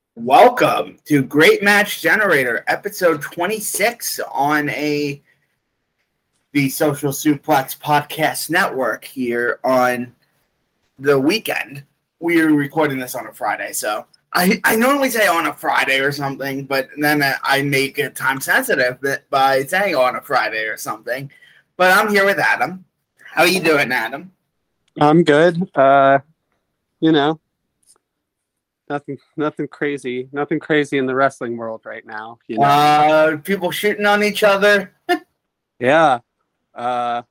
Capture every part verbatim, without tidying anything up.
Welcome to Great Match Generator, episode twenty-six on a the Social Suplex Podcast Network here on the weekend. We're recording this on a Friday, so I, I normally say on a Friday or something, but then I make it time sensitive by saying on a Friday or something. But I'm here with Adam. How are you doing, Adam? I'm good. Uh, you know. Nothing, nothing crazy, nothing crazy in the wrestling world right now. You know, uh, people shooting on each other. yeah, uh,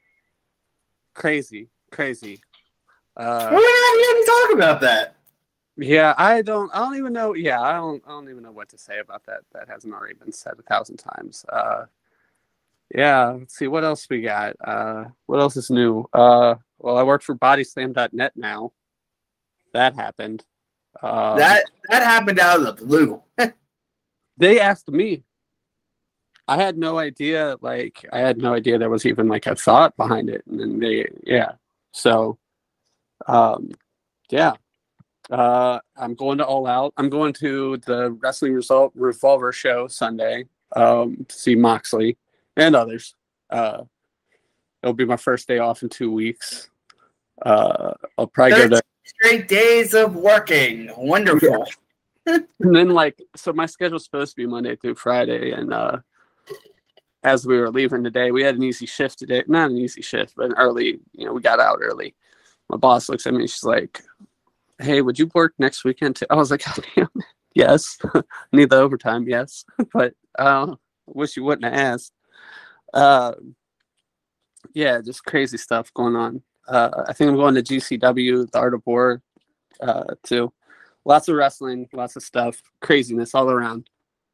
crazy, crazy. Uh, We're not here to talk about that. Yeah, I don't, I don't even know. Yeah, I don't, I don't even know what to say about that. That hasn't already been said a thousand times. Uh, yeah, let's see what else we got. Uh, what else is new? Uh, well, I work for bodyslam dot net now. That happened. Um, that that happened out of the blue. They asked me. I had no idea. Like I had no idea there was even like a thought behind it. And then they, yeah. So, um, yeah. Uh, I'm going to All Out. I'm going to the Wrestling Result Revolver show Sunday. Um, to see Moxley and others. Uh, it'll be my first day off in two weeks. Uh, I'll probably go to. Straight days of working. Wonderful. Yeah. And then, like, so my schedule's supposed to be Monday through Friday. And uh, as we were leaving today, we had an easy shift today. Not an easy shift, but an early, you know, we got out early. My boss looks at me and she's like, hey, would you work next weekend too? I was like, oh, yes. Need the overtime, yes. But uh, I wish you wouldn't have asked. Uh, yeah, just crazy stuff going on. Uh, I think I'm going to G C W, the Art of War, uh, too. Lots of wrestling, lots of stuff, craziness all around.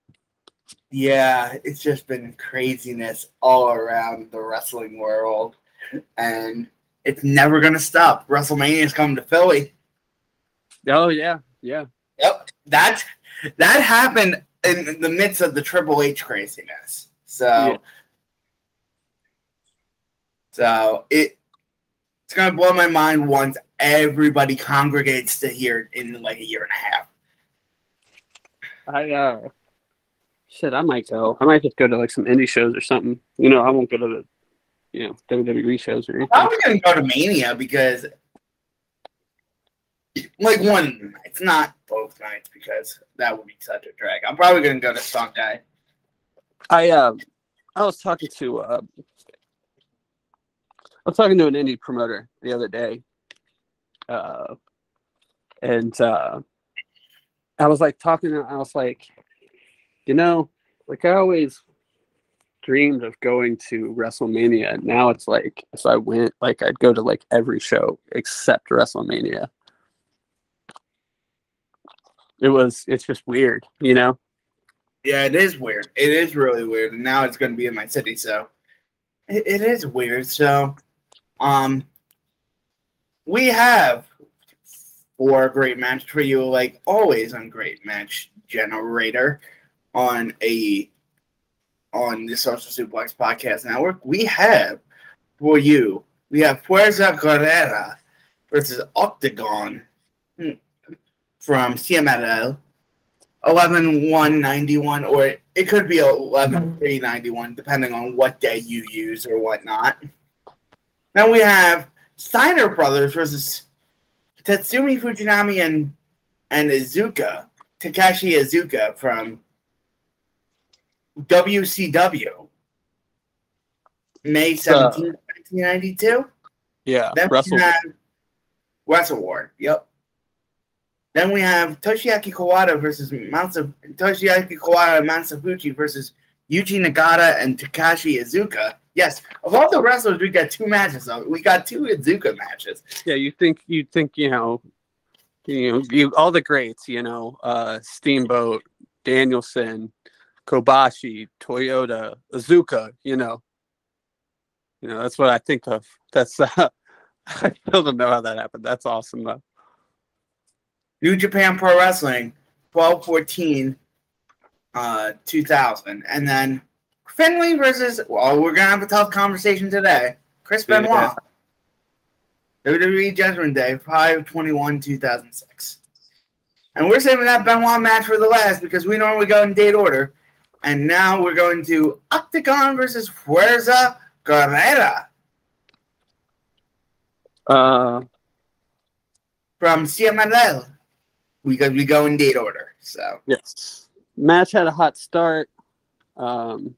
Yeah, it's just been craziness all around the wrestling world, and it's never going to stop. WrestleMania's coming to Philly. Oh, yeah, yeah. Yep, that, that happened in the midst of the Triple H craziness. So, yeah. so it... It's going to blow my mind once everybody congregates to hear it in like a year and a half. I, uh, shit, I might go. I might just go to like some indie shows or something. You know, I won't go to the, you know, W W E shows or anything. I'm probably going to go to Mania because, like, one night. It's not both nights because that would be such a drag. I'm probably going to go to Sonkai. I, uh, I was talking to, uh, I was talking to an indie promoter the other day, uh, and uh, I was like talking. I was like, you know, like I always dreamed of going to WrestleMania. And now it's like, if I went, like I'd go to like every show except WrestleMania. It was, it's just weird, you know? Yeah, it is weird. It is really weird. And now it's going to be in my city, so it, it is weird. So. Um, we have four great matches for you, like always on Great Match Generator on a on the Social Suplex Podcast Network. We have for you, we have Fuerza Guerrera versus Octagon from C M L L, eleven one ninety-one, or it could be eleven three ninety-one, depending on what day you use or whatnot. Then we have Steiner Brothers versus Tatsumi Fujinami and and Iizuka, Takashi Iizuka from W C W, May seventeenth, uh, nineteen ninety-two. Yeah, then Wrestle we have Wrestle War. Yep. Then we have Toshiaki Kawada versus Mansa, Toshiaki Kawada and Mansa Fuji versus Yuji Nagata and Takashi Iizuka. Yes, of all the wrestlers, we got two matches. Though. We got two Iizuka matches. Yeah, you think you think you know, you know, you, all the greats. You know, uh, Steamboat, Danielson, Kobashi, Toyota, Iizuka. You know, you know that's what I think of. That's uh, I still don't know how that happened. That's awesome though. New Japan Pro Wrestling, twelve fourteen, uh, two thousand, and then. Finley versus, well, we're going to have a tough conversation today. Chris Benoit. Yeah. W W E Judgment Day, five twenty-one two thousand six. And we're saving that Benoit match for the last because we normally go in date order. And now we're going to Octagon versus Fuerza Guerrera. Uh, from C M L L. Because we go in date order. So yes. Match had a hot start. Um,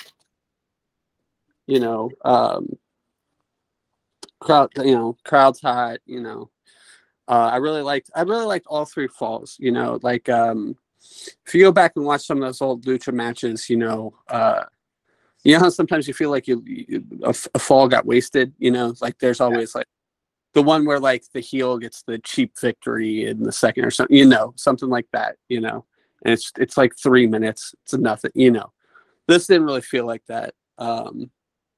you know, um, crowd, you know, crowd's hot, you know. Uh, I really liked I really liked all three falls, you know, like um if you go back and watch some of those old lucha matches, you know, uh you know how sometimes you feel like you, you a, a fall got wasted, you know, like there's always like the one where like the heel gets the cheap victory in the second or something, you know, something like that, you know. And it's it's like three minutes, it's nothing, you know. This didn't really feel like that. Um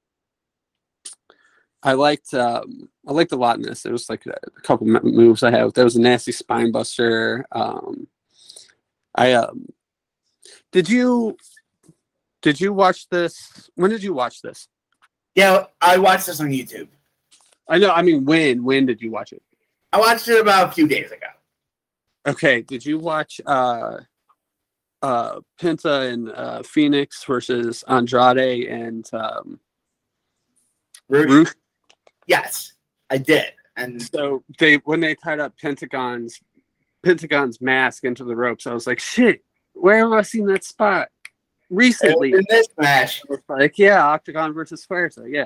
I liked um, I liked a lot in this. There was like a, a couple moves I have. There was a nasty spine buster. Um, I um, did you did you watch this? When did you watch this? Yeah, I watched this on YouTube. I know. I mean, when when did you watch it? I watched it about a few days ago. Okay. Did you watch uh, uh, Penta and uh, Phoenix versus Andrade and um, Ruth? Ruth? Yes, I did. And so they when they tied up Pentagon's Pentagon's mask into the ropes, I was like, shit, where have I seen that spot recently? In this match. Like, yeah, Octagon versus Fuerza, yeah.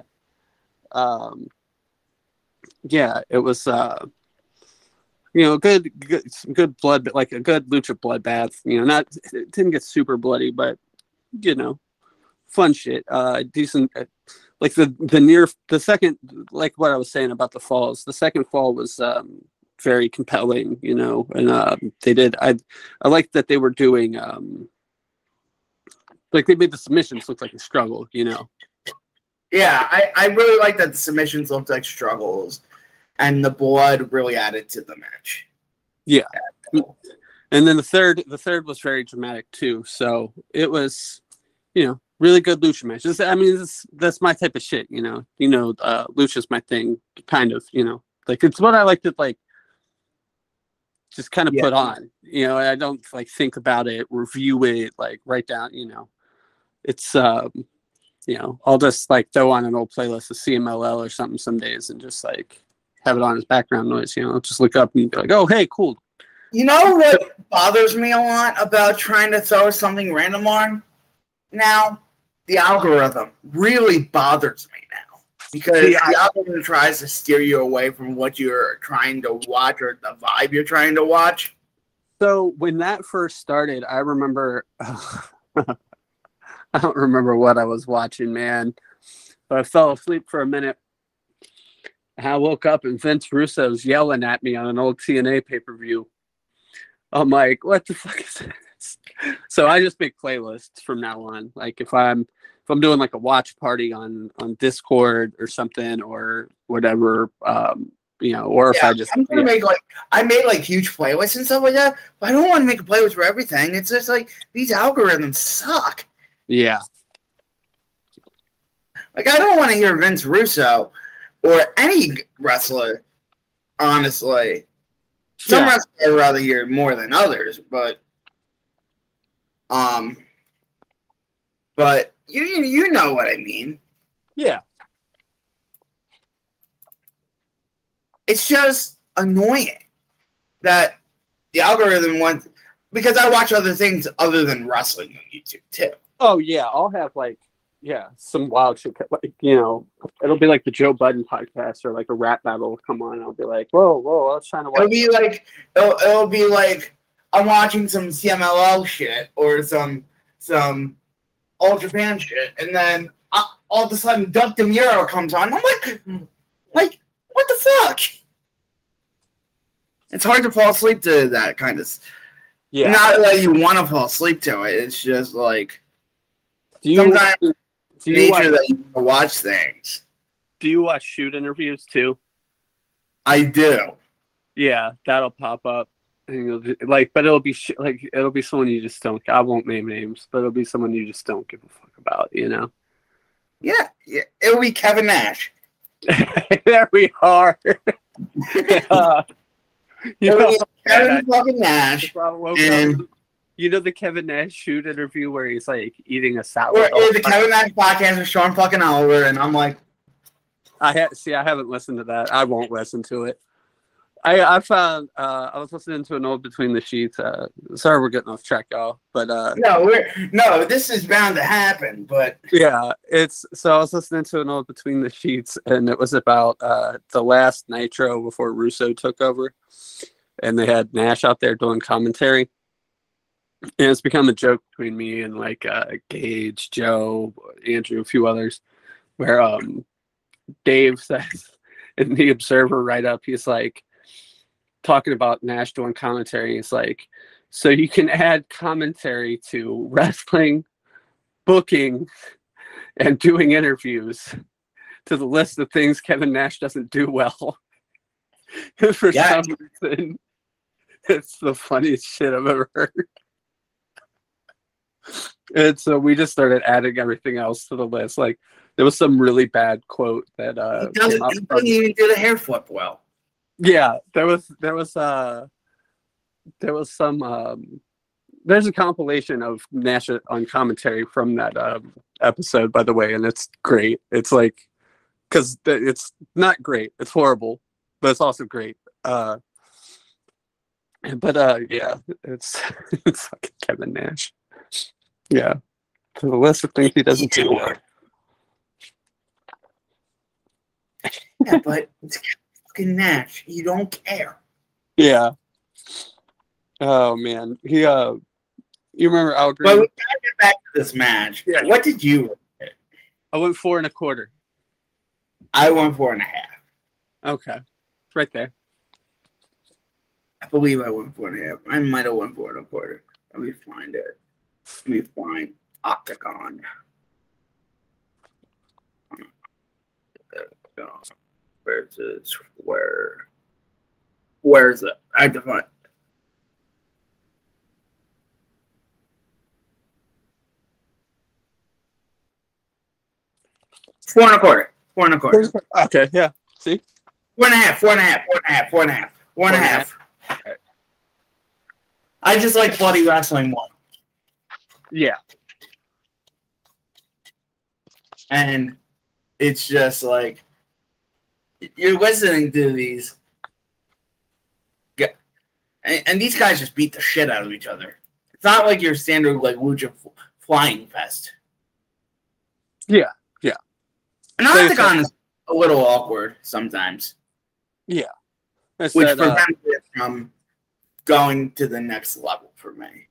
Um yeah, it was uh you know, good good some good blood, but like a good lucha bloodbath. You know, not it didn't get super bloody, but you know, fun shit. Uh decent uh, like the the near the second, like what I was saying about the falls, the second fall was um very compelling, you know, and uh, they did I I liked that they were doing um like they made the submissions look like a struggle, you know. Yeah, I, I really like that the submissions looked like struggles and the blood really added to the match. Yeah. And then the third the third was very dramatic too. So it was, you know, really good lucha matches. I mean, this, that's my type of shit, you know. You know, uh, lucha's my thing, kind of, you know. Like, it's what I like to, like, just kind of yeah. put on. You know, I don't, like, think about it, review it, like, write down, you know. It's, um, you know, I'll just, like, throw on an old playlist of C M L L or something some days and just, like, have it on as background noise, you know. Just look up and be like, oh, hey, cool. You know what bothers me a lot about trying to throw something random on now? The algorithm really bothers me now because See, the I, algorithm tries to steer you away from what you're trying to watch or the vibe you're trying to watch. So when that first started, I remember, uh, I don't remember what I was watching, man, but I fell asleep for a minute. And I woke up and Vince Russo's yelling at me on an old T N A pay-per-view. I'm like, what the fuck is this? So I just make playlists from now on. Like if I'm if I'm doing like a watch party on, on Discord or something or whatever, um, you know, or if yeah, I just I'm gonna yeah. make like I made like huge playlists and stuff like that, but I don't want to make a playlist for everything. It's just like these algorithms suck. Yeah. Like I don't want to hear Vince Russo or any wrestler, honestly. Some yeah. wrestlers I'd rather hear more than others, but um, but you you know what I mean. Yeah. It's just annoying that the algorithm wants because I watch other things other than wrestling on YouTube too. Oh yeah, I'll have like yeah some wild shit like you know it'll be like the Joe Budden podcast or like a rap battle will come on. And I'll be like whoa whoa I was trying to watch. It'll be like it'll, it'll be like I'm watching some C M L L shit or some some All Japan shit, and then uh, all of a sudden Duck DeMuro comes on. I'm like, like what the fuck? It's hard to fall asleep to that kind of. Yeah. Not that you want to fall asleep to it. It's just like do you, sometimes do you nature watch, that you watch things. Do you watch shoot interviews too? I do. Yeah, that'll pop up. Be, like, but it'll be sh- like it'll be someone you just don't. I won't name names, but it'll be someone you just don't give a fuck about. You know. Yeah, yeah. It'll be Kevin Nash. There we are. uh, You It know, was Kevin fucking Nash. And you know the Kevin Nash shoot interview where he's like eating a or, salad. or the Kevin Nash podcast with Sean fucking Oliver, and I'm like, I ha- see. I haven't listened to that. I won't listen to it. I I found uh, I was listening to an old Between the Sheets. Uh, sorry, we're getting off track, y'all. But uh, no, we're no, this is bound to happen. But yeah, it's so I was listening to an old Between the Sheets, and it was about uh, the last Nitro before Russo took over, and they had Nash out there doing commentary, and it's become a joke between me and like uh, Gage, Joe, Andrew, a few others, where um, Dave says in the Observer write up, he's like talking about Nash doing commentary. It's like, so you can add commentary to wrestling, booking, and doing interviews to the list of things Kevin Nash doesn't do well. For yeah. some reason, it's the funniest shit I've ever heard. And so we just started adding everything else to the list. Like there was some really bad quote that uh he doesn't, he doesn't even do the hair flip well. Yeah, there was there was uh there was some um there's a compilation of Nash on commentary from that um, episode, by the way, and it's great. It's like because it's not great, it's horrible, but it's also great. Uh, but uh, yeah, it's it's fucking Kevin Nash. Yeah, to the list of things he doesn't do well. Yeah, but it's fucking Nash. You don't care. Yeah. Oh man, he uh, you remember Al Green? But we gotta get back to this match. Yeah. What did you? I went four and a quarter. I went four and a half. Okay, it's right there. I believe I went four and a half. I might have went four and a quarter. Let me find it. Let me find Octagon. Where's it? Where? Where's it? I have to find it. Four and a quarter. Four and a quarter. Okay, yeah. See? Four and a half. Four and a half. Four and a half. Four and a half. Four and a half. Okay. I just like bloody wrestling more. Yeah. And it's just like you're listening to these, and, and these guys just beat the shit out of each other. It's not like your standard like lucha flying fest. Yeah, yeah. And Octagon is a little awkward sometimes. Yeah, which said, prevents uh, it from going to the next level for me.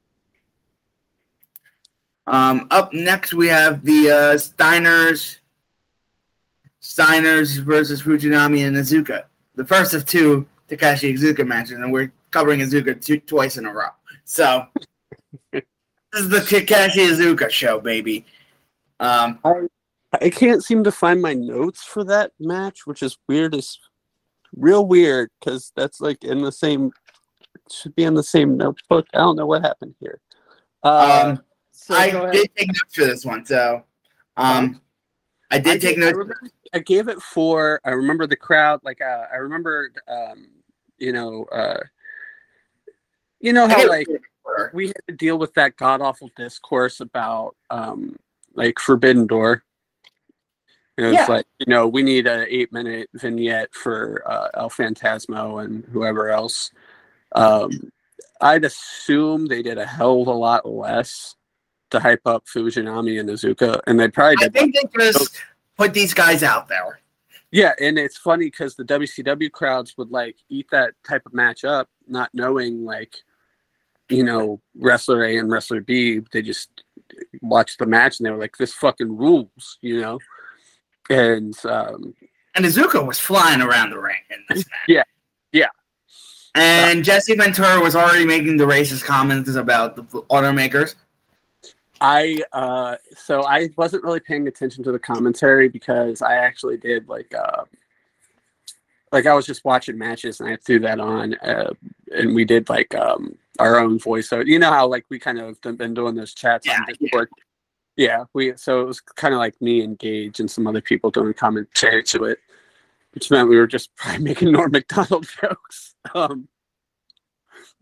Um, up next, we have the uh, Steiners, Steiners versus Fujinami and Iizuka. The first of two Takashi Iizuka matches, and we're covering Iizuka two, twice in a row. So this is the Takashi Iizuka show, baby. Um, I, I can't seem to find my notes for that match, which is weird as real weird because that's like in the same should be in the same notebook. I don't know what happened here. Uh, um, so I did take notes for this one, so um, I did I take did, notes. I, remember, I gave it four. I remember the crowd. Like uh, I remember, um, you know, uh, you know how like we had to deal with that god awful discourse about um, like Forbidden Door. It was yeah. like, you know, we need an eight minute vignette for uh, El Phantasmo and whoever else. Um, I'd assume they did a hell of a lot less to hype up Fujinami and Iizuka, and they probably did. I think they just put these guys out there. Yeah, and it's funny because the W C W crowds would like eat that type of match up, not knowing like, you know, wrestler A and wrestler B. They just watched the match and they were like, "This fucking rules," you know. And um, and Iizuka was flying around the ring in this match. Yeah, yeah. And uh, Jesse Ventura was already making the racist comments about the automakers. I uh, so I wasn't really paying attention to the commentary because I actually did like uh, like I was just watching matches and I threw that on uh, and we did like um, our own voiceover. You know how like we kind of been doing those chats yeah, on Discord. Yeah. yeah, we so it was kind of like me and Gage and some other people doing commentary to it, which meant we were just probably making Norm Macdonald jokes. Um,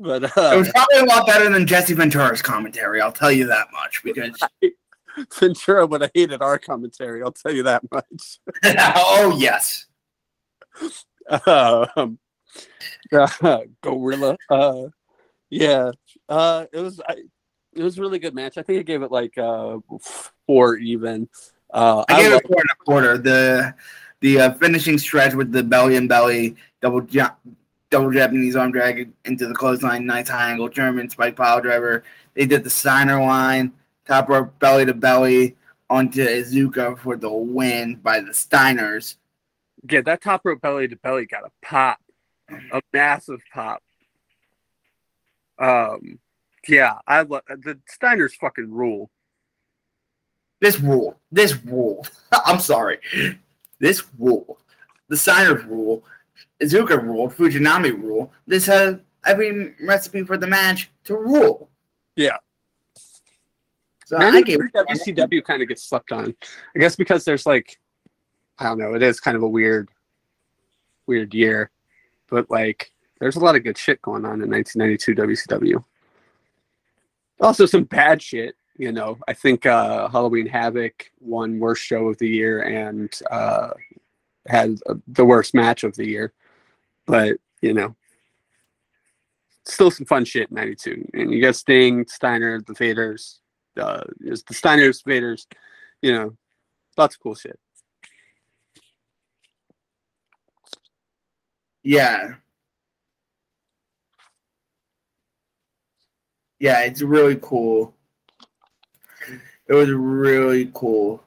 But It uh, was probably a lot better than Jesse Ventura's commentary. I'll tell you that much because Ventura would have hated our commentary. I'll tell you that much. oh yes, um, uh, Gorilla. Uh, yeah, uh, it was. I, it was a really good match. I think I gave it like uh, four even. Uh, I I gave love, it four and a quarter. The the uh, finishing stretch with the belly and belly double jump, double Japanese arm drag into the clothesline, nice high angle German spike pile driver. They did the Steiner line, top rope belly to belly onto Iizuka for the win by the Steiners. yeah, that top rope belly to belly got a pop, a massive pop. Um, yeah, I love the Steiners fucking rule. This rule, this rule. I'm sorry, this rule, the Steiners rule, Iizuka rule, Fujinami rule. This has every recipe for the match to rule. Yeah. So I I think gave W C W kind of gets slept on. I guess because there's like, I don't know, it is kind of a weird, weird year, but like, there's a lot of good shit going on in nineteen ninety-two W C W. Also, some bad shit. You know, I think uh, Halloween Havoc won worst show of the year and uh, had uh, the worst match of the year. But you know, still some fun shit in ninety-two. And you got Sting, Steiner, the Faders. Uh, the Steiners, Faders, you know, lots of cool shit. Yeah. Yeah, it's really cool. It was really cool.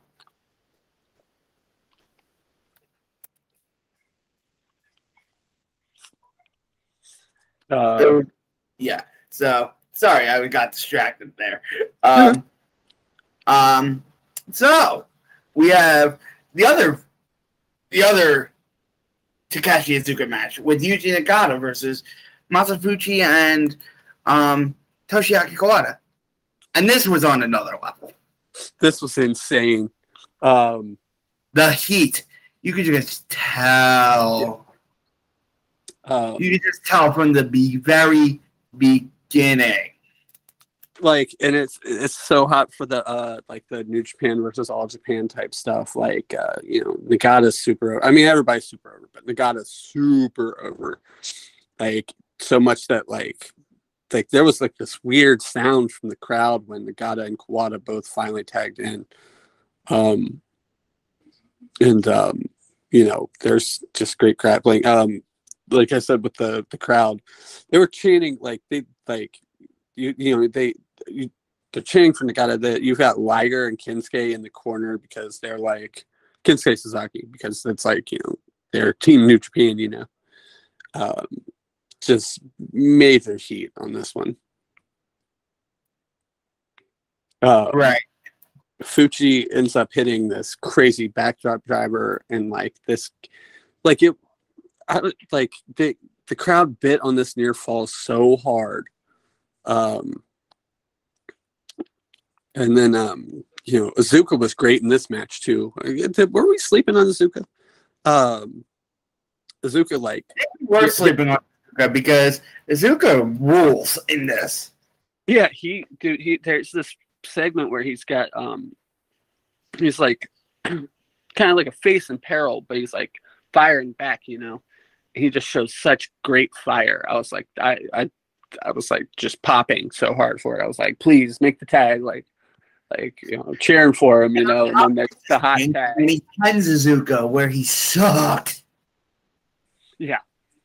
Uh, It was, yeah. So sorry, I got distracted there. Um, um. So we have the other, the other Takashi Iizuka match with Yuji Nagata versus Masafuchi and um, Toshiaki Kawada, and this was on another level. This was insane. Um, the heat, you could just tell. um, You could just tell from the be- very beginning. like, and it's it's so hot for the uh like the New Japan versus All Japan type stuff. Like, uh, you know, Nagata's super. I mean, everybody's super over, but Nagata's super over. Like, so much that like. Like there was like this weird sound from the crowd when Nagata and Kawada both finally tagged in. Um, and, um, you know, there's just great grappling. Um, like I said, with the, the crowd, they were chanting like they, like, you, you know, they, you, they're chanting for Nagata that you've got Liger and Kinsuke in the corner because they're like Kinsuke Sasaki, because it's like, you know, they're Team New Japan, you know. Um, Just major heat on this one. Uh, right. Fuchi ends up hitting this crazy backdrop driver, and like this, like it, I, like the the crowd bit on this near fall so hard. Um, and then um, you know, Iizuka was great in this match too. Were we sleeping on Iizuka? Um, Iizuka like We're yeah, sleeping on Iizuka because Iizuka rules in this. Yeah, he dude. He there's this segment where he's got um, he's like kind of like a face in peril, but he's like firing back. You know, he just shows such great fire. I was like, I I I was like just popping so hard for it. I was like, please make the tag, like like you know, cheering for him. You know, and then there's the hot and, tag. And he pins Iizuka where he sucked. Yeah.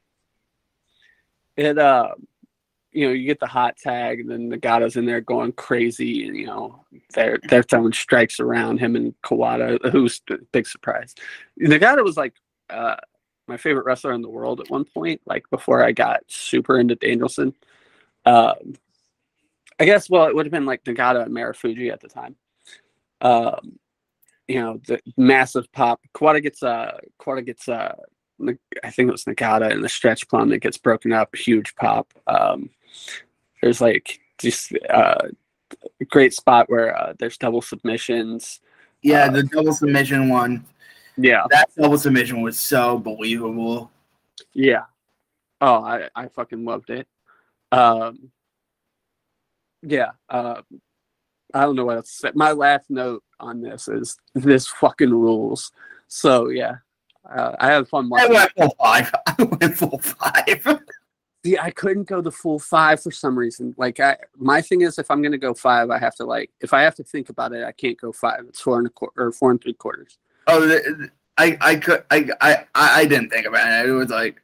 It uh, you know, you get the hot tag, and then Nagata's in there going crazy, and you know, they're they're throwing strikes around him and Kawada, who's a big surprise. Nagata was like uh, my favorite wrestler in the world at one point, like before I got super into Danielson. Um, I guess well, it would have been like Nagata and Marufuji at the time. Um, you know, the massive pop. Kawada gets uh, Kawada gets uh. I think it was Nagata in the stretch plum that gets broken up, huge pop. Um, there's like just uh, a great spot where uh, there's double submissions. Yeah, uh, the double submission one. Yeah. That double submission was so believable. Yeah. Oh, I, I fucking loved it. Um, yeah. Uh, I don't know what else to say. My last note on this is this fucking rules. So yeah, uh, I had fun I watching. went full five. I went full five. See, I couldn't go the full five for some reason. Like, I, my thing is, if I'm gonna go five, I have to like, if I have to think about it, I can't go five. It's four and a quarter or four and three quarters. Oh, the, the, I, I could, I, I, I didn't think about it. It was like,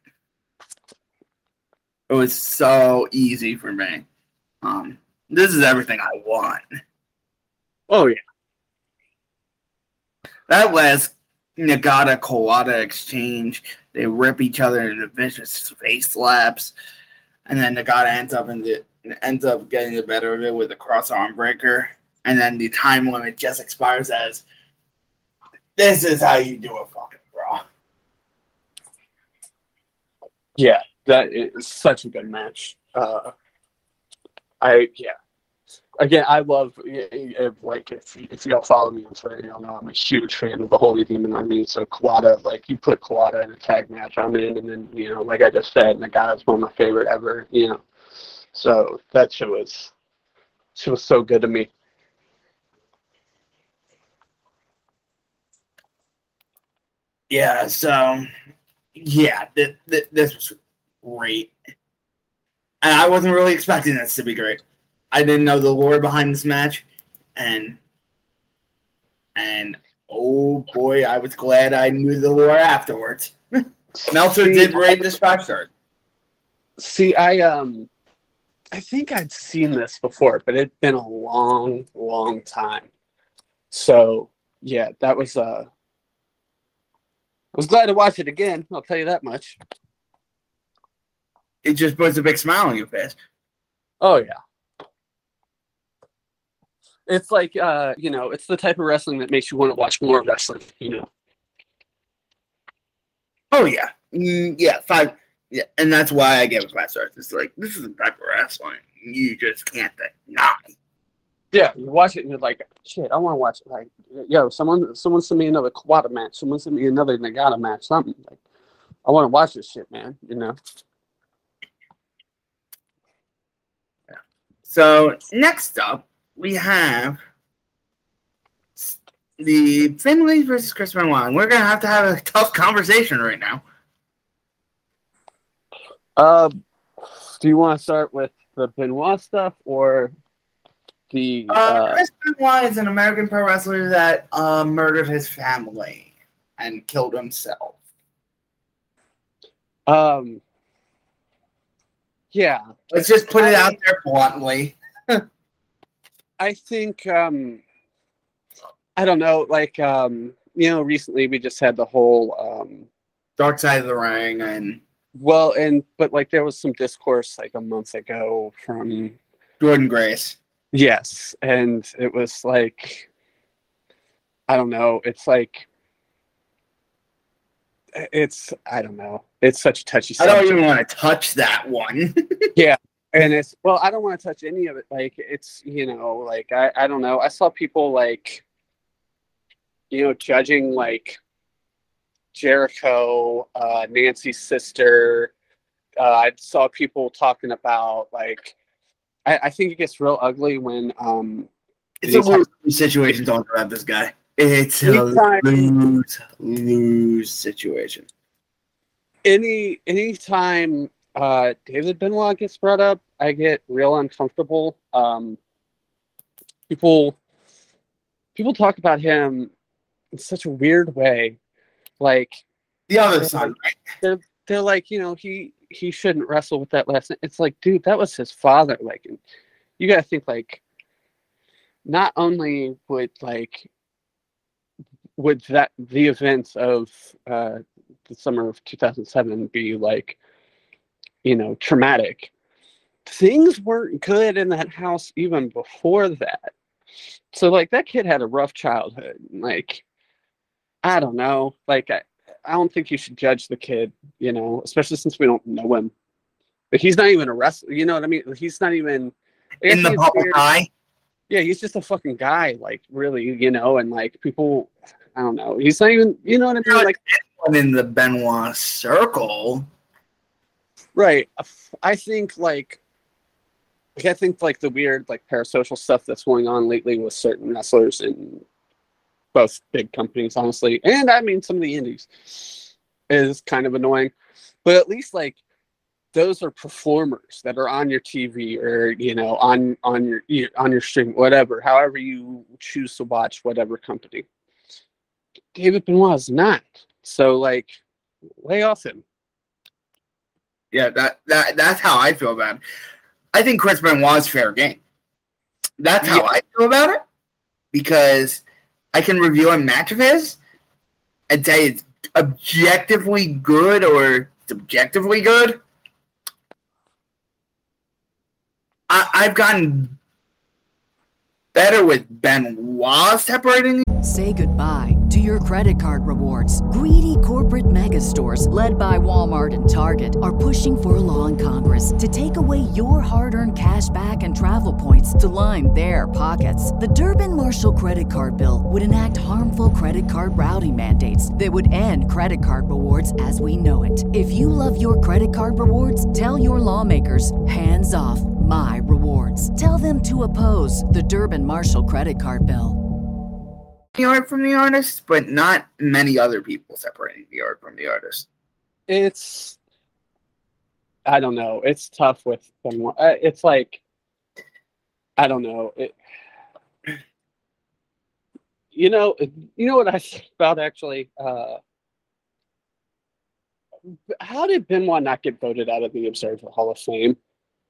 it was so easy for me. Um, this is everything I want. Oh yeah, that last Nagata Kawada exchange, they rip each other into vicious face slaps, and then Nagata ends up in the ends up getting the better of it with a cross arm breaker, and then the time limit just expires as this is how you do a fucking brawl. yeah, that is such a good match. Uh, I yeah. Again, I love, like, if, if y'all follow me on Twitter, y'all know I'm a huge fan of the Holy Demon Army. So, Kawada, like, you put Kawada in a tag match, I'm in. And then, you know, like I just said, Nagata's one of my favorite ever, you know. So, that shit was, she was so good to me. Yeah, so, yeah, th- th- this was great. And I wasn't really expecting this to be great. I didn't know the lore behind this match, and and oh boy, I was glad I knew the lore afterwards. Meltzer see, did rate this five star. See, I um, I think I'd seen this before, but it'd been a long, long time. So yeah, that was uh, I was glad to watch it again. I'll tell you that much. It just puts a big smile on your face. Oh yeah. It's like, uh, you know, it's the type of wrestling that makes you want to watch more wrestling, you know. Oh, yeah. Mm, yeah, five. Yeah, and that's why I gave it five stars. It's like, this is the type of wrestling you just can't deny. Yeah, you watch it and you're like, shit, I want to watch it. Like, yo, someone someone send me another Kawada match. Someone send me another Nagata match. Something. Like, I want to watch this shit, man, you know. Yeah. So, next up, we have the Finlay versus Chris Benoit. We're going to have to have a tough conversation right now. Uh, do you want to start with the Benoit stuff or the... Uh, uh, Chris Benoit is an American pro wrestler that uh, murdered his family and killed himself. Um. Yeah. Let's just put it out there bluntly. I think, um, I don't know, like, um, you know, recently we just had the whole... Um, Dark Side of the Ring and... Well, and, but, like, there was some discourse, like, a month ago from... Jordan Grace. Yes, and it was, like, I don't know, it's, like, it's, I don't know, it's such a touchy subject. I don't even want to touch that one. Yeah. And it's, well, I don't want to touch any of it. Like, it's, you know, like, I, I don't know. I saw people, like, you know, judging, like, Jericho, uh, Nancy's sister. Uh, I saw people talking about, like, I, I think it gets real ugly when... Um, it's a lose situation talking about this guy. It's a lose, lose situation. Any, anytime... Uh, David Benoit gets brought up, I get real uncomfortable. Um, people, people talk about him in such a weird way, like the other side. Right? They're they're like, you know, he he shouldn't wrestle with that last name. It's like, dude, that was his father. Like, you gotta think, like, not only would like would that the events of uh, the summer of two thousand seven be like, you know, traumatic. Things weren't good in that house even before that. So, like, that kid had a rough childhood. Like, I don't know. Like, I, I don't think you should judge the kid, you know, especially since we don't know him. But he's not even a wrestler. You know what I mean? He's not even... In the public eye? Yeah, he's just a fucking guy, like, really, you know, and, like, people... I don't know. He's not even... You know what I mean? Like, in the Benoit circle... Right. I think, like, like, I think like the weird like parasocial stuff that's going on lately with certain wrestlers in both big companies, honestly, and I mean some of the indies is kind of annoying. But at least like those are performers that are on your T V or you know on on your on your stream, whatever, however you choose to watch whatever company. David Benoit is not. So like, lay off him. Yeah, that that that's how I feel about it. I think Chris Benoit's fair game. That's how yeah. I feel about it because I can review a match of his and say it's objectively good or subjectively good. I, I've gotten better with Benoit separating. Say goodbye to your credit card rewards. Greedy corporate mega stores, led by Walmart and Target, are pushing for a law in Congress to take away your hard-earned cash back and travel points to line their pockets. The Durbin-Marshall credit card bill would enact harmful credit card routing mandates that would end credit card rewards as we know it. If you love your credit card rewards, tell your lawmakers, hands off my rewards. Tell them to oppose the Durbin-Marshall credit card bill. The art from the artist, but not many other people separating the art from the artist. It's, I don't know. It's tough with someone. It's like, I don't know. It, you know, you know what I think about actually. Uh, how did Benoit not get voted out of the Observer Hall of Fame?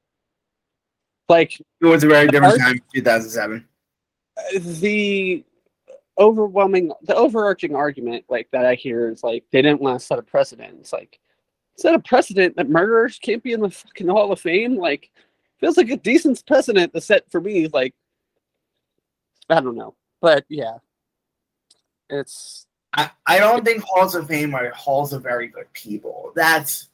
Like, it was a very different art, time in two thousand seven. The overwhelming, the overarching argument like that I hear is like they didn't want to set a precedent. It's like set a precedent that murderers can't be in the fucking Hall of Fame. Like, feels like a decent precedent to set for me. Like, I don't know, but yeah, it's. I, I don't think halls of fame are halls of very good people. That's.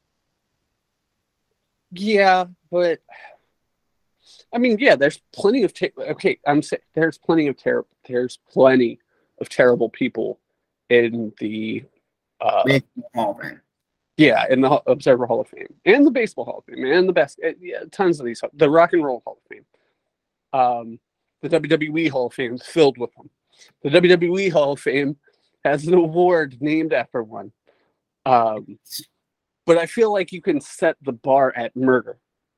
Yeah, but. I mean, yeah, there's plenty of, ter- okay, I'm saying there's plenty of terrible, there's plenty of terrible people in the, uh, Hall of Fame. Yeah, in the Observer Hall of Fame and the Baseball Hall of Fame and the best, yeah, tons of these, the Rock and Roll Hall of Fame, um, the W W E Hall of Fame is filled with them. The W W E Hall of Fame has an award named after one. Um, but I feel like you can set the bar at murder.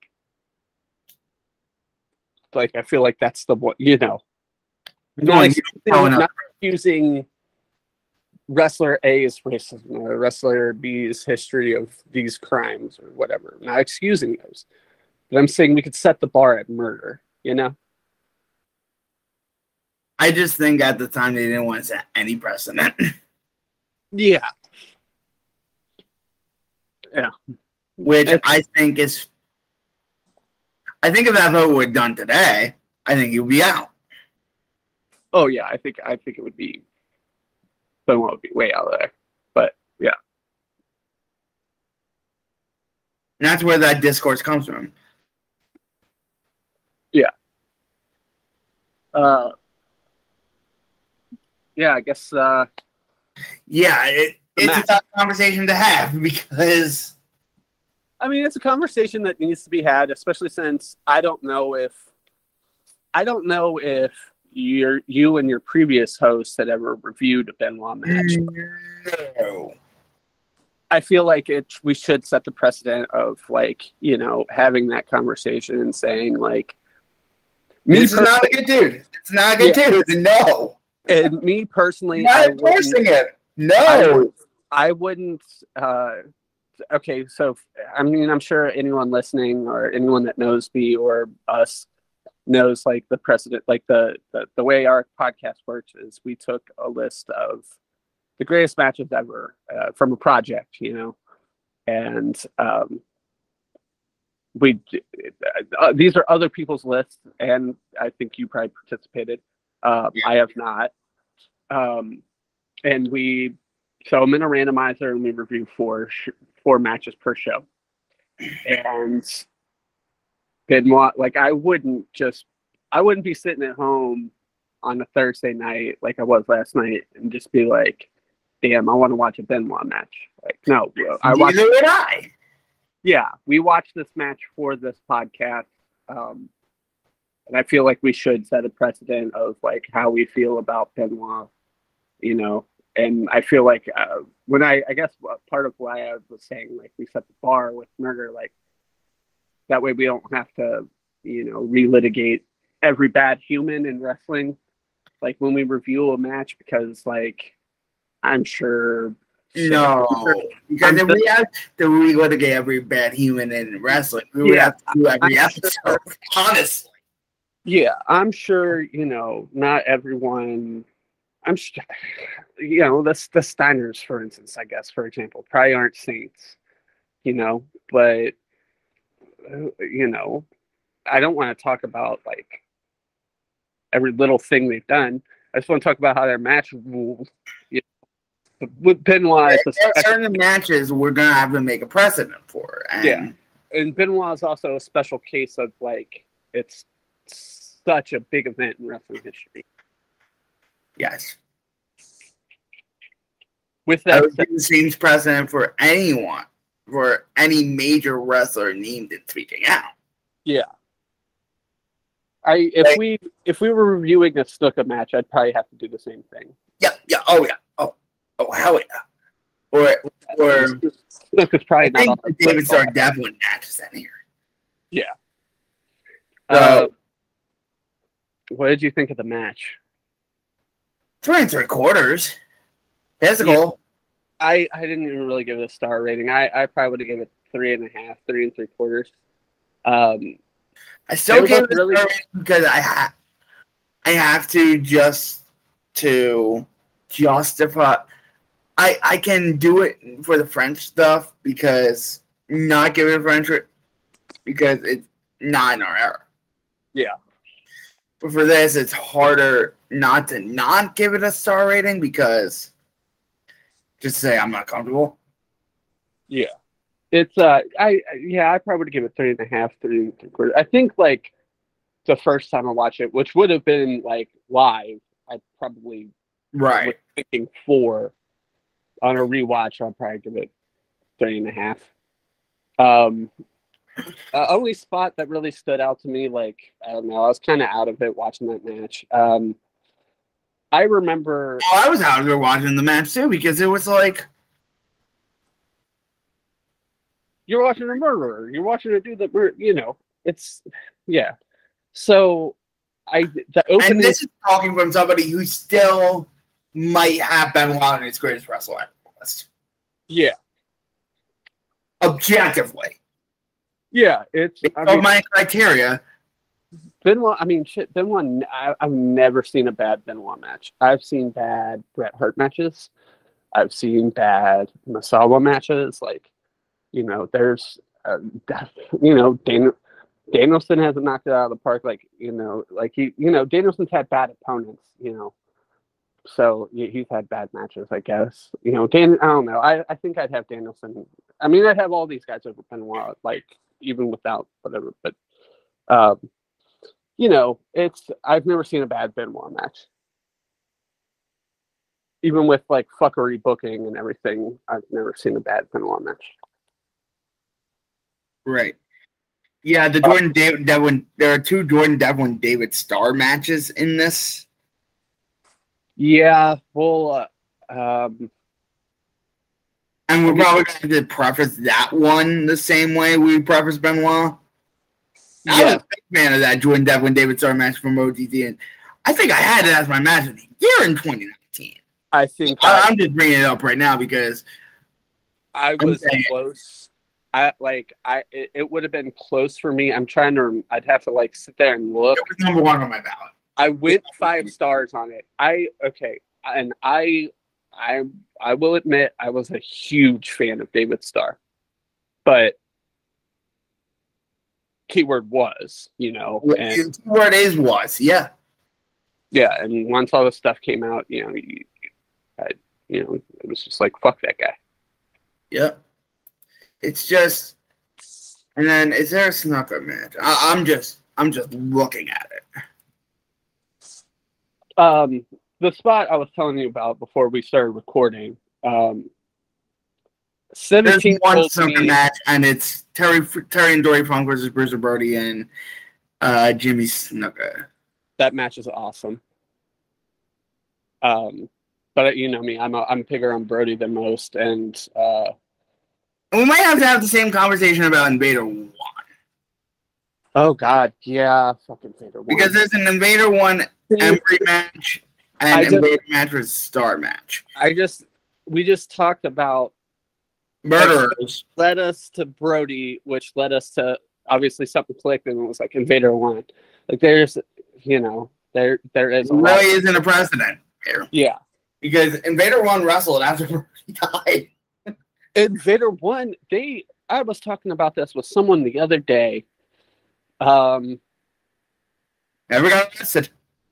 Like, I feel like that's the one, you know, not, not, not using wrestler A's racism or wrestler B's history of these crimes or whatever. I'm not excusing those, but I'm saying we could set the bar at murder, you know? I just think at the time they didn't want to set any precedent. Yeah. Yeah. Which it's, I think is I think if that vote were done today, I think he would be out. Oh yeah, I think I think it would be someone would be way out of there. But yeah. And that's where that discourse comes from. Yeah. Uh yeah, I guess uh yeah, it, it's a tough conversation to have because I mean, it's a conversation that needs to be had, especially since I don't know if I don't know if your you and your previous host had ever reviewed a Benoit match. No. I feel like it. We should set the precedent of like you know having that conversation and saying like, "This is not a good dude. It's not a good yeah. dude." No. And me personally, not endorsing it. No, I, would, I wouldn't. Uh, Okay, so I mean, I'm sure anyone listening or anyone that knows me or us knows like the precedent, like the, the, the way our podcast works is we took a list of the greatest matches ever uh, from a project, you know, and um, we uh, these are other people's lists, and I think you probably participated. Uh, yeah. I have not, um, and we. So I'm in a randomizer, and we review four sh- four matches per show. And Benoit, like I wouldn't just, I wouldn't be sitting at home on a Thursday night like I was last night and just be like, "Damn, I want to watch a Benoit match." Like, no, bro, I watched. Neither would I. Yeah, we watched this match for this podcast. Um, and I feel like we should set a precedent of like how we feel about Benoit, you know. And I feel like uh, when I, I guess part of why I was saying like we set the bar with murder, like that way we don't have to, you know, relitigate every bad human in wrestling, like when we review a match, because like I'm sure. No, because I'm if just, we have to relitigate every bad human in wrestling, we would Yeah, have to do every I'm episode. sure. Honestly, yeah, I'm sure, you know, not everyone. I'm sure, you know, the the Steiners, for instance, I guess, for example, probably aren't saints, you know, but uh, you know, I don't want to talk about like every little thing they've done. I just want to talk about how their match rules. You know, with Benoit, it's a there are special, certain matches we're gonna have to make a precedent for. And Yeah. and Benoit is also a special case of like it's such a big event in wrestling history. yes, With that that would said, be the same precedent for anyone, for any major wrestler named in Speaking Out. yeah. I if Like- we if we were reviewing a Snuka match, I'd probably have to do the same thing. Yeah, yeah, oh yeah, oh, oh hell yeah. Or, or Snuka's I probably not think on the the David list. Starr Devlin match is in here. Yeah. So- Uh, what did you think of the match? Three and three quarters. Physical. I, I didn't even really give it a star rating. I, I probably would have given it three and a half, three and three quarters. Um, I still It gave was it a really- star rating because I have, I have to just to justify. I I can do it for the French stuff because not give it a French ra- because it's not in our era. Yeah. But for this, it's harder not to not give it a star rating because just say I'm not comfortable. yeah. It's uh I yeah, I probably would give it three and a half, three and three quarters. I think like the first time I watched it, which would have been like live, I probably Right. was thinking four. On a rewatch, I'll probably give it three and a half. Um, uh, only spot that really stood out to me, like I don't know, I was kind of out of it watching that match. Um, I remember, Oh, I was out there watching the match too because it was like you're watching a murderer, you're watching a dude that mur- you know, it's yeah. So I the opening, and this is talking from somebody who still might have Benoit on his greatest wrestler list. yeah, Objectively. yeah, it's I Of mean, my criteria. Benoit. I mean, shit, Benoit. I, I've never seen a bad Benoit match. I've seen bad Bret Hart matches. I've seen bad Masawa matches. Like, you know, there's, uh, you know, Dan- Danielson hasn't knocked it out of the park. Like, you know, like he, you know, Danielson's had bad opponents. You know, so he- he's had bad matches. I guess. You know, Dan. I don't know. I, I think I'd have Danielson. I mean, I'd have all these guys over Benoit. Like, even without whatever. But, um. You know, it's I've never seen a bad Benoit match. Even with like fuckery booking and everything, I've never seen a bad Benoit match. Right. Yeah, the Jordan Dav- Devlin. There are two Jordan Devlin David Starr matches in this. Yeah, well, uh, um, And we're probably going to preface that one the same way we preface Benoit. I was yeah, a big fan of that Jordan Devlin David Starr match from O T T, and I think I had it as my match of the year in twenty nineteen. I think I, I, I'm just bringing it up right now because I I'm was saying- close. I like I it, it would have been close for me. I'm trying to. I'd have to like sit there and look. it was number one on my ballot. I went five stars on it. I okay, and I I I will admit I was a huge fan of David Starr, but keyword was, you know, and The word is was, yeah. yeah, and once all the stuff came out, you know, you, I, you know, it was just like fuck that guy. Yep. It's just, and then is there a Snuka match? I, I'm just, I'm just looking at it. Um, the spot I was telling you about before we started recording, um, There's seventeen one told Snuka me, match, and it's Terry, Terry and Dory Funk versus Bruiser Brody, and Uh, Jimmy Snuka. That match is awesome. Um, but you know me, I'm a, I'm bigger on Brody than most, and uh, we might have to have the same conversation about Invader One. Oh God, yeah, fucking Invader One. Because there's an Invader One Embry match and just, Invader match versus Star match. I just we just talked about murderers led us to Brody, which led us to obviously something clicked, and it was like Invader One. Like there's, you know, there there is a really lot. isn't a precedent here. Yeah, because Invader One wrestled after he died. Invader One, they I was talking about this with someone the other day. Um, never got arrested.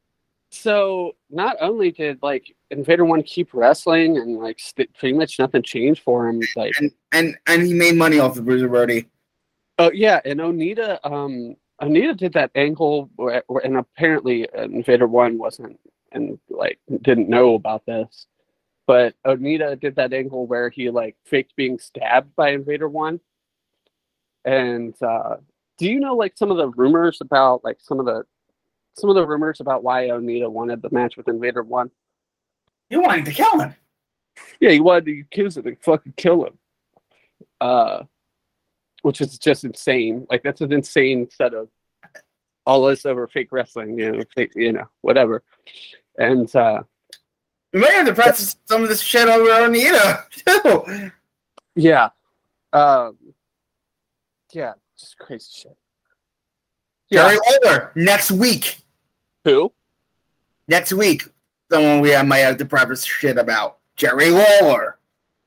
So not only did like Invader One keep wrestling and like st- pretty much nothing changed for him, like and and, and he made money off of Bruiser Brody. Oh yeah, and Onita, um, Onita did that angle, where, where, and apparently Invader One wasn't and like didn't know about this, but Onita did that angle where he like faked being stabbed by Invader One. And uh, do you know like some of the rumors about like some of the some of the rumors about why Onita wanted the match with Invader One? He wanted to kill him. Yeah, he wanted to accuse him and fucking kill him. Uh. Which is just insane. Like that's an insane set of all this over fake wrestling, you know, fake, you know, whatever. And uh, we may have to practice some of this shit over Onita too. Yeah, um, yeah, just crazy shit. Yeah. Jerry Lawler next week. Who? Next week, someone we might have to preface shit about Jerry Lawler.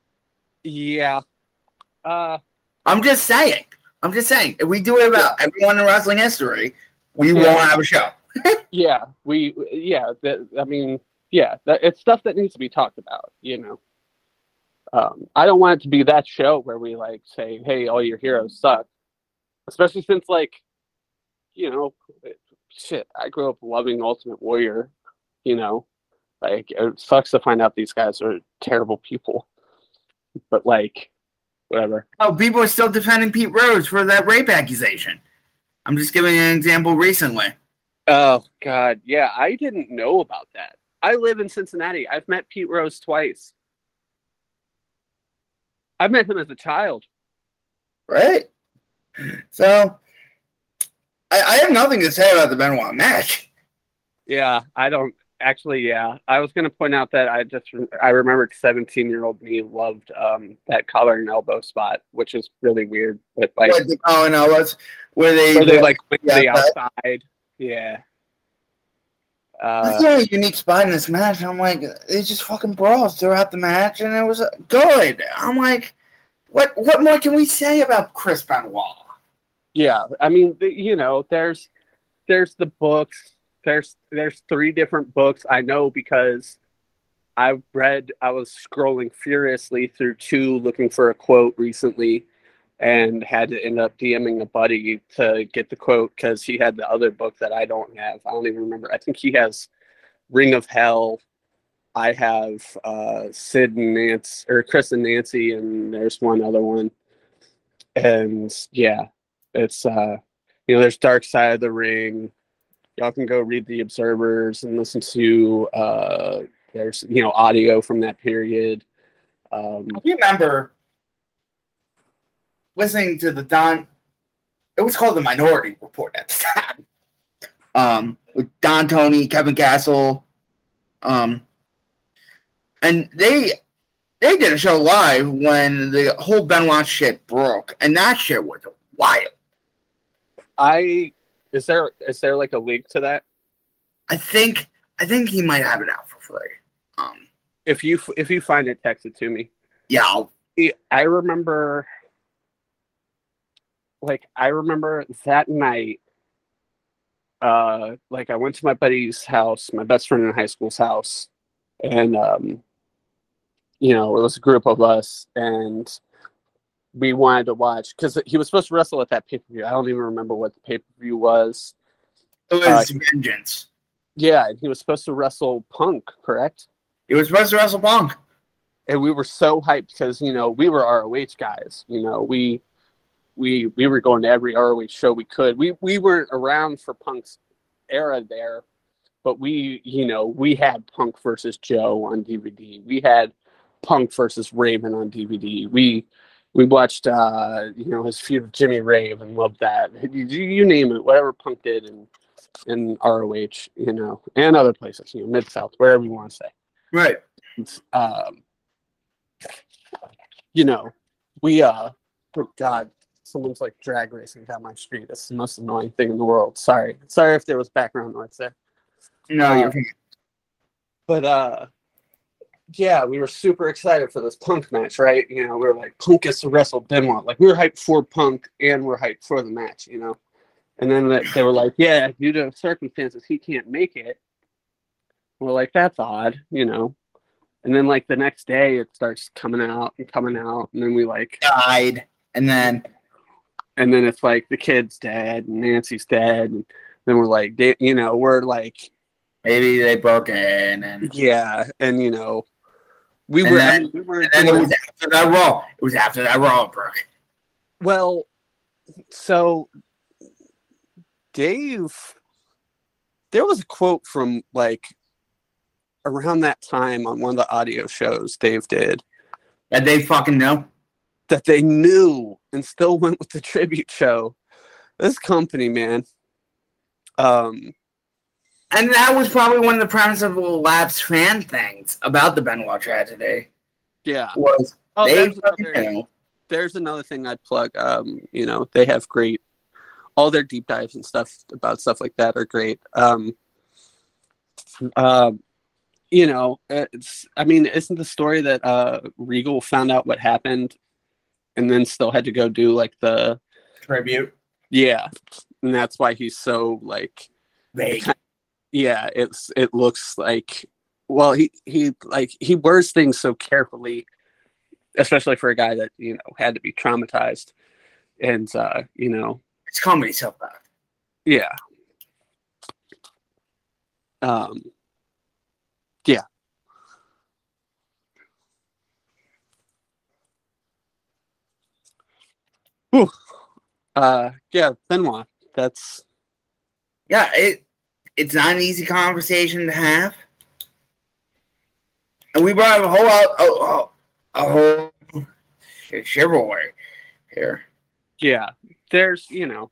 Yeah. Uh. I'm just saying. I'm just saying. If we do it about everyone in wrestling history, we yeah. won't have a show. yeah, we. Yeah, that, I mean, yeah, that, it's stuff that needs to be talked about. You know, um, I don't want it to be that show where we like say, "Hey, all your heroes suck," especially since, like, you know, shit. I grew up loving Ultimate Warrior. You know, like it sucks to find out these guys are terrible people, but like. Whatever. Oh, people are still defending Pete Rose for that rape accusation. I'm just giving an example recently. Oh, God. Yeah, I didn't know about that. I live in Cincinnati. I've met Pete Rose twice. I met him as a child. Right? So, I, I have nothing to say about the Benoit match. Yeah, I don't. Actually, yeah. I was going to point out that I just I remembered seventeen-year-old me loved um, that collar and elbow spot, which is really weird. But like what, the collar and elbows, where they where they like went to the outside. Yeah. Uh, That's a unique spot in this match. I'm like, they just fucking brawls throughout the match, and it was good. I'm like, what? What more can we say about Chris Benoit? Yeah, I mean, you know, there's there's the books. There's there's three different books I know because I read, I was scrolling furiously through two looking for a quote recently and had to end up DMing a buddy to get the quote because he had the other book that I don't have. I don't even remember. I think he has Ring of Hell. I have uh, Sid and Nancy, or Chris and Nancy, and there's one other one. And yeah, it's, uh, you know, there's Dark Side of the Ring. Y'all can go read the Observers and listen to uh, there's you know audio from that period. Um, I remember listening to the Don. It was called the Minority Report at the time. Um, with Don Tony, Kevin Castle, um, and they they did a show live when the whole Benoit shit broke, and that shit was wild. I. Is there is there like a link to that? I think I think he might have it out for free. Um, if you if you find it, text it to me. Yeah, I'll... I remember. Like I remember that night. Uh, like I went to my buddy's house, my best friend in high school's house, and um, you know, it was a group of us, and we wanted to watch because he was supposed to wrestle at that pay-per-view. I don't even remember what the pay-per-view was. It was uh, Vengeance. Yeah, and he was supposed to wrestle Punk, correct? He was supposed to wrestle Punk. And we were so hyped because, you know, we were R O H guys. You know, we we we were going to every R O H show we could. We we weren't around for Punk's era there, but we, you know, we had Punk versus Joe on D V D. We had Punk versus Raven on D V D. We we watched, uh, you know, his feud with Jimmy Rave and loved that. You, you name it, whatever Punk did in in R O H, you know, and other places, you know, Mid South, wherever you want to say. Right. Um, you know, we uh, oh God, someone's like drag racing down my street. That's the most annoying thing in the world. Sorry, sorry if there was background noise there. No, uh, you're. But uh, yeah, we were super excited for this Punk match, right? You know, we were like, Punk gets to wrestle Benoit. Like, we were hyped for Punk and we're hyped for the match, you know. And then they were like, yeah, due to circumstances, he can't make it. We're like, that's odd, you know. And then, like, the next day, it starts coming out and coming out. And then we, like... Died. And then... And then it's like, the kid's dead, and Nancy's dead. And then we're like, they, you know, we're like... Maybe they broke in. And... Yeah, and, you know... We and were... Then, I mean, we were and then it was after that Raw. It was after that Raw broke. Well, so... Dave... There was a quote from, like... around that time on one of the audio shows Dave did. That they fucking know? That they knew and still went with the tribute show. This company, man. Um, and that was probably one of the premise of the Labs fan things about the Benoit tragedy. Yeah. Was oh, they there's, another, there's another thing I'd plug. Um, you know, they have great, all their deep dives and stuff about stuff like that are great. Um, um, You know, it's, I mean, isn't the story that uh, Regal found out what happened and then still had to go do, like, the... Tribute? Yeah. And that's why he's so, like... Vague. Kind of, yeah, it's it looks like... Well, he, he, like, he words things so carefully, especially for a guy that, you know, had to be traumatized. And, uh, you know... It's comedy self-back. Yeah. Um... Yeah. Whew. Uh, yeah, Benoit. That's yeah. It it's not an easy conversation to have, and we brought a whole out a, a whole chivalry here. Yeah, there's you know,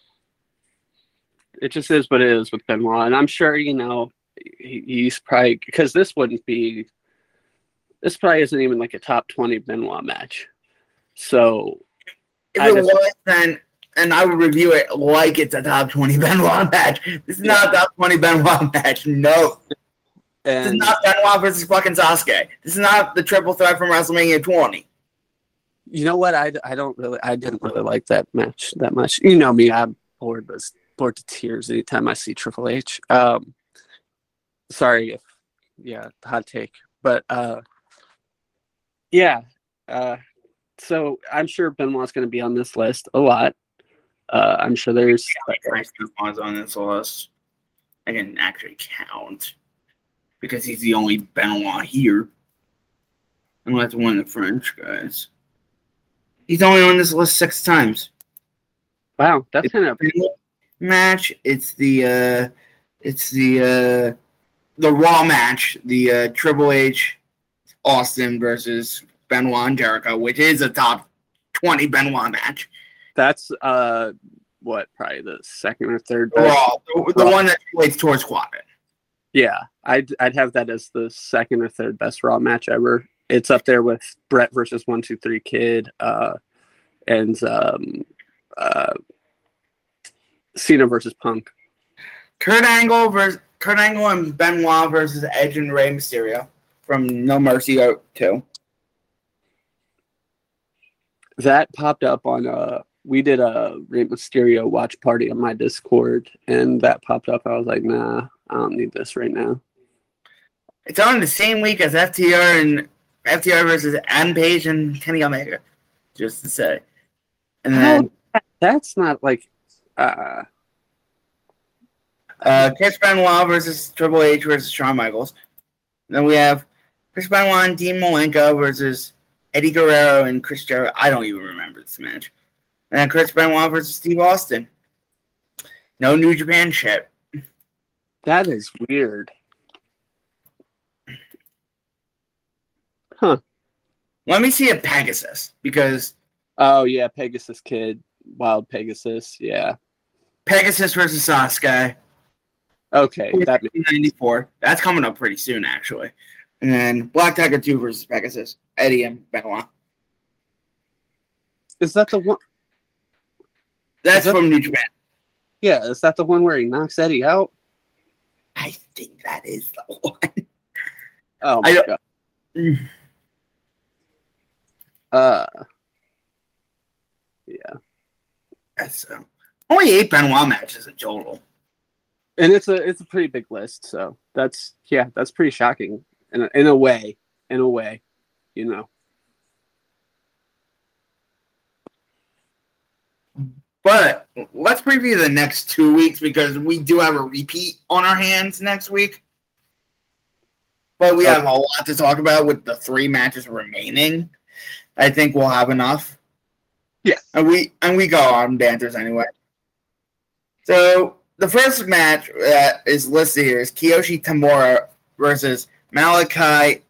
it just is what it is with Benoit, and I'm sure you know. He's probably because this wouldn't be this probably isn't even like a top twenty Benoit match. So if it just, was, then and I would review it like it's a top twenty Benoit match. This is yeah. not a top twenty Benoit match. No, and, this is not Benoit versus fucking Sasuke. This is not the triple threat from WrestleMania twenty. You know what? I, I don't really I didn't really like that match that much. You know me, I'm bored was bored to tears anytime I see Triple H. Um, Sorry if, yeah, hot take. But, uh, yeah. Uh, so I'm sure Benoit's going to be on this list a lot. Uh, I'm sure there's... Benoit's on this list. I didn't actually count. Because he's the only Benoit here. Unless one of the French guys. He's only on this list six times. Wow, that's kind of... match. It's the, uh... It's the, uh... The Raw match, the uh, Triple H Austin versus Benoit and Jericho, which is a top twenty Benoit match. That's uh, what probably the second or third. Raw, the, the one that relates towards Quabbin. Yeah, I'd I'd have that as the second or third best Raw match ever. It's up there with Brett versus One Two Three Kid, uh, and um, uh, Cena versus Punk. Kurt Angle versus. Kurt Angle and Benoit versus Edge and Rey Mysterio from No Mercy two. That popped up on a. We did a Rey Mysterio watch party on my Discord, and that popped up. I was like, nah, I don't need this right now. It's on the same week as F T R and F T R versus Adam Page and Kenny Omega, just to say. And then oh, that's not like. Uh, Uh, Chris Benoit versus Triple H versus Shawn Michaels. Then we have Chris Benoit and Dean Malenko versus Eddie Guerrero and Chris Jericho. I don't even remember this match. And then Chris Benoit versus Steve Austin. No New Japan shit. That is weird. Huh. Let me see a Pegasus, because Oh, yeah, Pegasus Kid. Wild Pegasus, yeah. Pegasus versus Sasuke. Okay, that makes ninety-four. That's coming up pretty soon, actually. And then Black Tiger two versus Pegasus. Eddie and Benoit. Is that the one? That's that, from New Japan. Yeah, is that the one where he knocks Eddie out? I think that is the one. Oh my god. Uh, yeah. That's uh, only eight Benoit matches in total. And it's a it's a pretty big list, so that's yeah, that's pretty shocking in a, in a way, in a way, you know. But let's preview the next two weeks because we do have a repeat on our hands next week. But we have a lot to talk about with the three matches remaining. I think we'll have enough. Yeah. And we and we go on banters anyway. So the first match that is listed here is Kiyoshi Tamura versus Malachi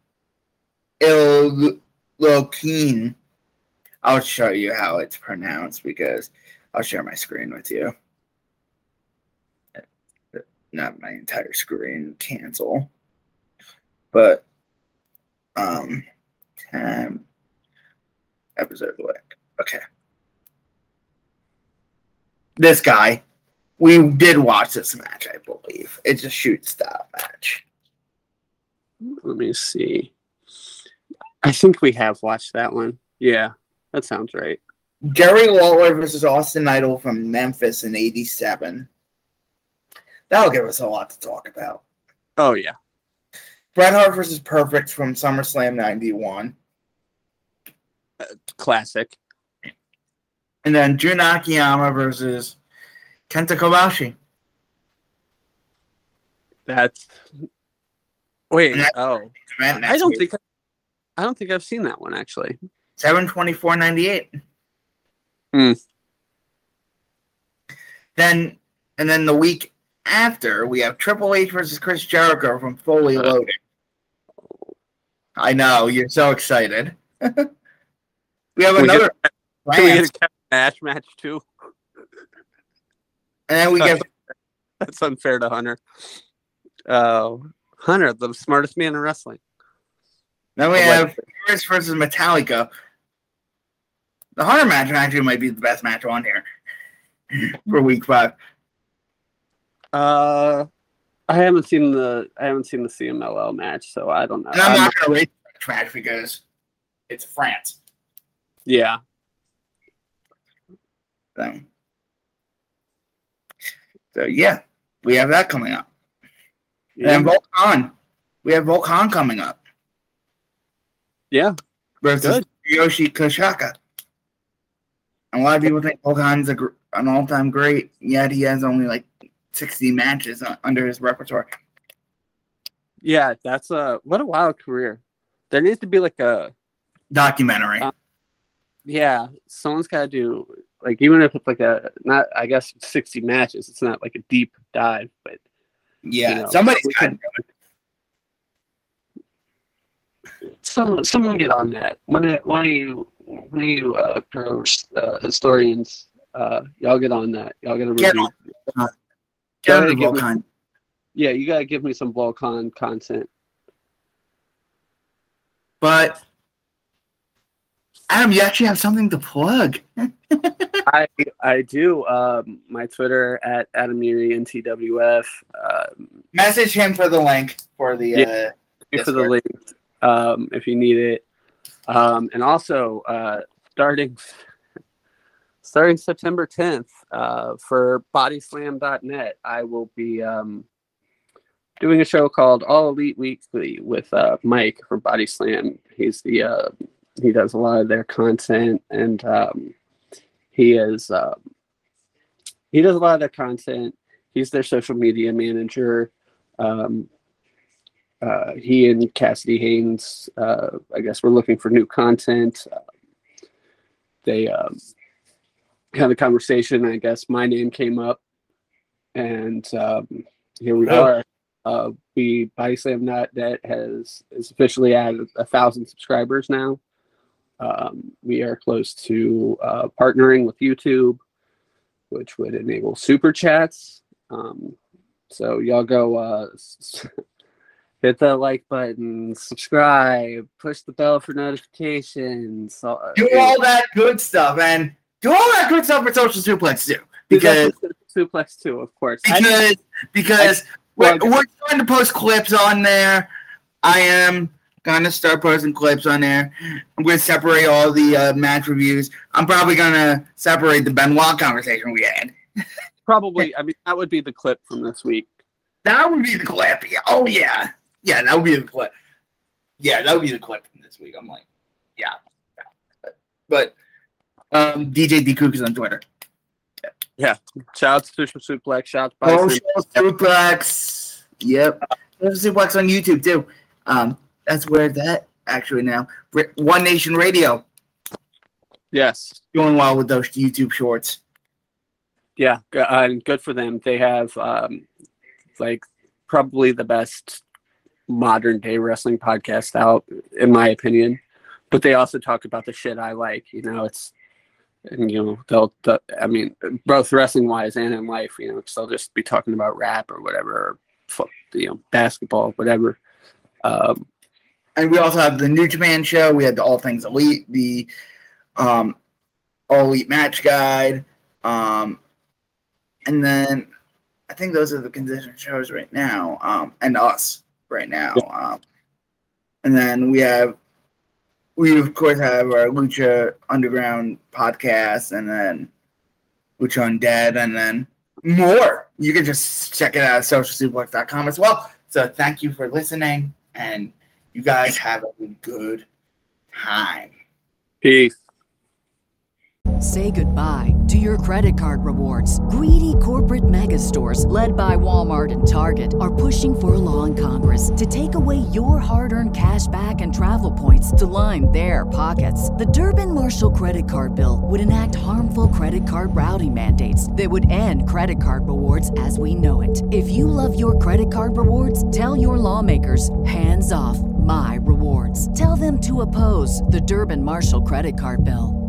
Ilokin. I'll show you how it's pronounced because I'll share my screen with you. Not my entire screen. Cancel. But, um, um episode link. Okay. This guy, we did watch this match, I believe. It's a shoot style match. Let me see. I think we have watched that one. Yeah, that sounds right. Jerry Lawler versus Austin Idol from Memphis in eighty-seven. That'll give us a lot to talk about. Oh, yeah. Bret Hart versus Perfect from SummerSlam ninety-one. Uh, classic. And then Jun Akiyama versus Kenta Kobashi. That's wait. That's oh, I don't week. think I don't think I've seen that one actually. seven twenty-four ninety-eight. Hmm. Then and then the week after we have Triple H versus Chris Jericho from Fully uh, Loaded. I know you're so excited. We have can another. We get, can we get a Nash match too? And then we get. That's unfair to Hunter. Uh, Hunter, the smartest man in wrestling. Then we oh, have Chris versus Metallica. The Hunter match actually might be the best match on here for week five. Uh, I haven't seen the I haven't seen the C M L L match, so I don't know. And I'm, I'm not going to rate the match because it's France. Yeah. So, so yeah, we have that coming up. Yeah. And Volkan, we have Volkan coming up. Yeah, versus Yoshi Koshaka. And a lot of people think Volkan's a, an all-time great, yet he has only like sixty matches under his repertoire. Yeah, that's a what a wild career. There needs to be like a documentary. Uh, yeah, someone's got to do like even if it's like a not I guess sixty matches. It's not like a deep dive, but yeah, you know, somebody's got to do it. Someone, someone get on that. One of, one of you, one of you uh, uh, historians, uh, y'all get on that. Y'all get a review. Get on. Get on the Volkan. Me, yeah, you gotta give me some Volkan content. But Adam, you actually have something to plug. I I do. Um, my Twitter at Adam Neary N T W F. Um, Message him for the link for the. Yeah, uh, for the link. Um, if you need it, um, and also uh, starting starting September tenth uh, for Body Slam dot net, I will be um, doing a show called All Elite Weekly with uh, Mike from Body Slam. He's the uh, he does a lot of their content, and um, he is uh, he does a lot of their content. He's their social media manager. Um, Uh, he and Cassidy Haynes, uh, I guess, were looking for new content. Uh, they um, had a conversation. I guess my name came up, and um, here we Oh. are. Uh, we Body Slam dot net has is officially at a thousand subscribers now. Um, we are close to uh, partnering with YouTube, which would enable super chats. Um, so y'all go uh, hit the like button, subscribe, push the bell for notifications. Uh, Do all that good stuff, and do all that good stuff for Social Suplex too. Because Suplex too, of course. because because I, we're, well, we're trying to post clips on there. I am gonna start posting clips on there. I'm gonna separate all the uh, match reviews. I'm probably gonna separate the Benoit conversation we had. Probably, I mean, that would be the clip from this week. That would be the clip. Yeah. Oh yeah, yeah. That would be the clip. Yeah, that would be the clip from this week. I'm like, yeah. But um, D J D Cook is on Twitter. Yeah. Shout out to Social Suplex. Shout out to Oh, Bison. Suplex. Yep. Social Suplex on YouTube too. Um, that's where it's at actually now. One Nation Radio Yes. doing well with those YouTube shorts. Yeah. g- uh, And good for them. They have um, like probably the best modern day wrestling podcast out, in my opinion. But they also talk about the shit I like. You know, it's and you know they'll. they'll I mean, both wrestling wise and in life. You know, 'cause they'll just be talking about rap or whatever, or fo- you know, basketball, whatever. Um, And we also have the New Japan show. We had the All Things Elite, the um, All Elite Match Guide, um, and then I think those are the consistent shows right now, um, and us right now. Um, and then we have, we of course have our Lucha Underground podcast, and then Lucha Undead, and then more. You can just check it out at social suplex dot com as well. So thank you for listening, and you guys have a good time. peace. Say goodbye to your credit card rewards. Greedy corporate mega stores, led by Walmart and Target, are pushing for a law in Congress to take away your hard-earned cash back and travel points to line their pockets. The Durbin-Marshall credit card bill would enact harmful credit card routing mandates that would end credit card rewards as we know it. If you love your credit card rewards, tell your lawmakers, hands off my rewards. Tell them to oppose the Durbin-Marshall credit card bill.